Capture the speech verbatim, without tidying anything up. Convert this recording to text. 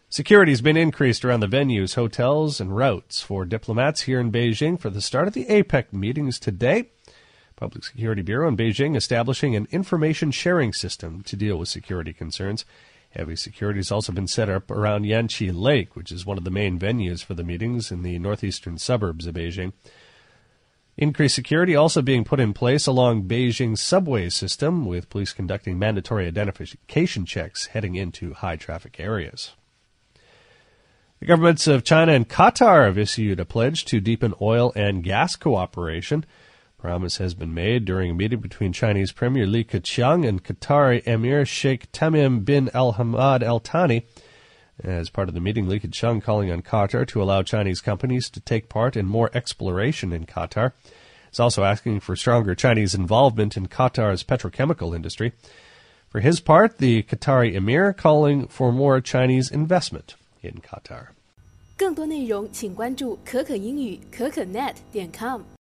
Security has been increased around the venues, hotels, and routes for diplomats here in Beijing for the start of the APEC meetings today. Public Security Bureau in Beijing establishing an information sharing system to deal with security concerns. Heavy security has also been set up around Yanqi Lake, which is one of the main venues for the meetings in the northeastern suburbs of Beijing. Increased security also being put in place along Beijing's subway system, with police conducting mandatory identification checks heading into high-traffic areas. The governments of China and Qatar have issued a pledge to deepen oil and gas cooperation. Promise has been made during a meeting between Chinese Premier Li Keqiang and Qatari Emir Sheikh Tamim bin al-Hamad al-Thani. As part of the meeting, Li Keqiang calling on Qatar to allow Chinese companies to take part in more exploration in Qatar. He's also asking for stronger Chinese involvement in Qatar's petrochemical industry. For his part, the Qatari Emir calling for more Chinese investment in Qatar. 更多内容请关注可可英语可可 net 点 com。